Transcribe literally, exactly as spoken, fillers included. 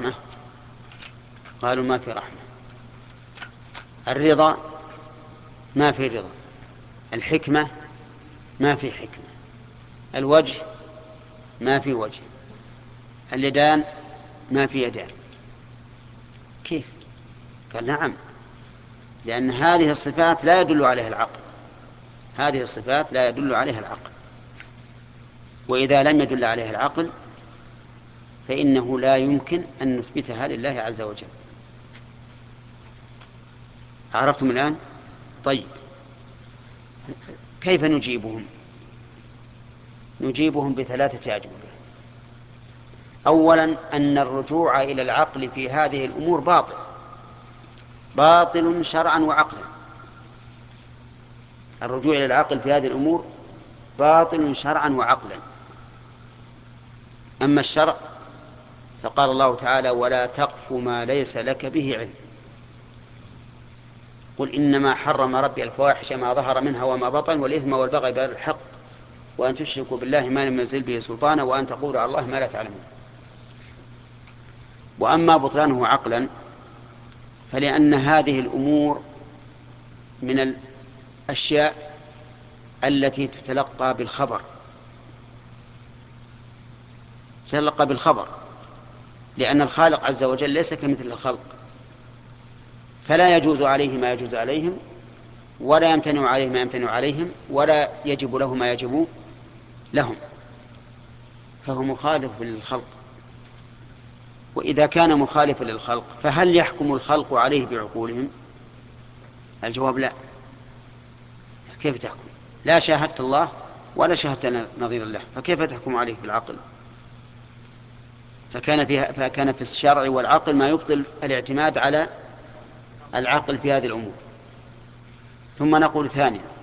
رحمة؟ قالوا ما في رحمة. الرضا ما في رضا. الحكمة ما في حكمة. الوجه ما في وجه. اليدان ما في يدان. كيف؟ قال نعم، لأن هذه الصفات لا يدل عليها العقل. هذه الصفات لا يدل عليها العقل، وإذا لم يدل عليها العقل فإنه لا يمكن أن نثبتها لله عز وجل. عرفتم الآن؟ طيب، كيف نجيبهم؟ نجيبهم بثلاثة أجوبة. أولا، أن الرجوع إلى العقل في هذه الأمور باطل، باطل شرعا وعقلا. الرجوع إلى العقل في هذه الأمور باطل شرعا وعقلا. أما الشرع فقال الله تعالى: ولا تقف ما ليس لك به علم، قل إنما حرم ربي الفواحش ما ظهر منها وما بطن والإثم والبغي بغير الحق وأن تشركوا بالله ما لم ينزل به سلطانا وأن تقولوا على الله ما لا تعلمون. وأما بطلانه عقلا فلأن هذه الأمور من الأشياء التي تتلقى بالخبر، تتلقى بالخبر، لأن الخالق عز وجل ليس كمثل الخلق، فلا يجوز عليه ما يجوز عليهم، ولا يمتنع عليه ما يمتنع عليهم، ولا يجب له ما يجب لهم، فهو مخالف للخلق. وإذا كان مخالفا للخلق فهل يحكم الخلق عليه بعقولهم؟ الجواب لا. كيف تحكم؟ لا شاهدت الله ولا شاهدت نظير الله، فكيف تحكم عليه بالعقل؟ فكان فيها فكان في الشرع والعقل ما يبطل الاعتماد على العقل في هذه الأمور. ثم نقول ثانيا: